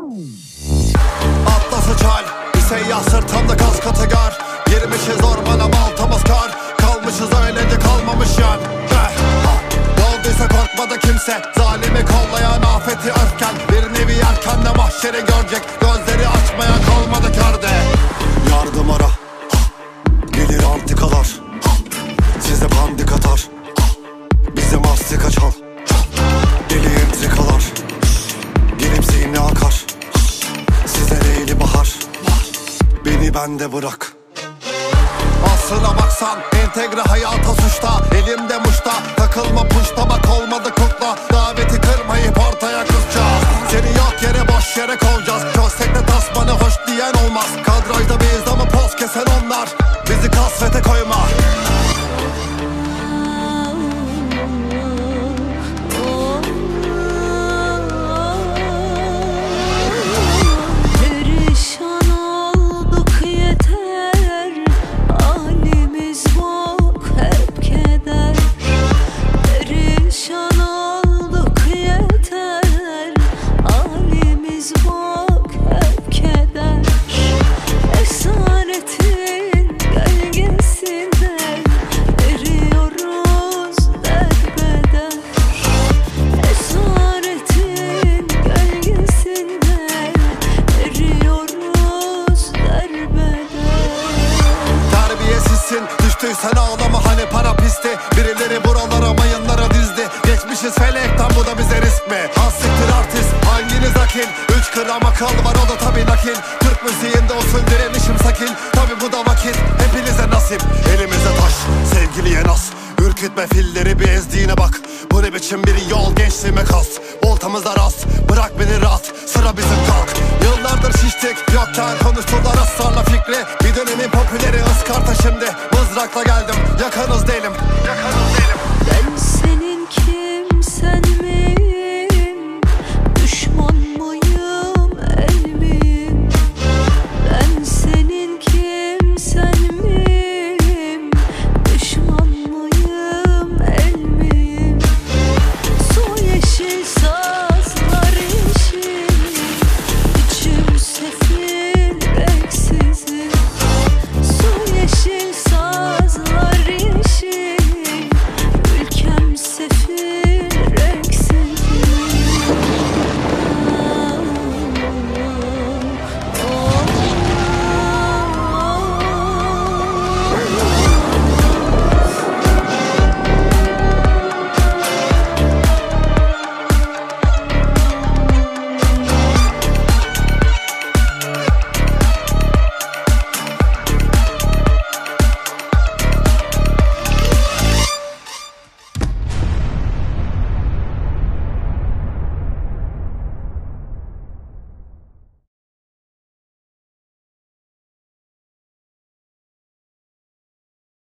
Atlası çal, bir seyyah sırtımda kaskatı gar. Girmişiz ormana baltamız kar. Kalmışız öylece kalmamış yan. Ne olduysa korkmadı kimse. Zalimi kollayan afeti öfken. Bir nevi erkenle mahşeri görecek. Gözleri açmaya kalmadı kerde. Yardım ara, gelir antikalar. Size bandik atar, bize mastika çal. Deli entrikalar, gelip zihni akar. Size leyli bahar, beni bende bırak. Aslına baksan entegre hayata suçta. Elimde muşta, takılma puşta. Bak olmadı kutla, daveti kırmayıp ortaya kızacağız. Seni yok yere boş yere kovacağız. Köstekle tasmanı hoş diyen olmaz. Kadrajda biz ama poz kesen onlar. Bizi kasvete koyma. Düştüysen ağlama hani para pisti. Birileri buralara mayınlara dizdi. Geçmişiz felekten, bu da bize risk mi? Hassiktir artist, hanginiz akil? 3 gram akıl var, o da tabi nakil. Türk müziğinde usul direnişim sakil. Tabi bu da vakit, hepinize nasip. Elimize taş, sevgiliye nas. Ürkütme filleri, bir ezdiğine bak. Bu ne biçim bir yol, gençliğime kas. Voltamıza rast, bırak beni rahat. Sıra bizim, kalk. Yıllardır şiştik, yokken konuştular ısrarla fikri. Bir dönemin popüleri ıskarta şimdi. Mızrakla geldim, yakanız değilim.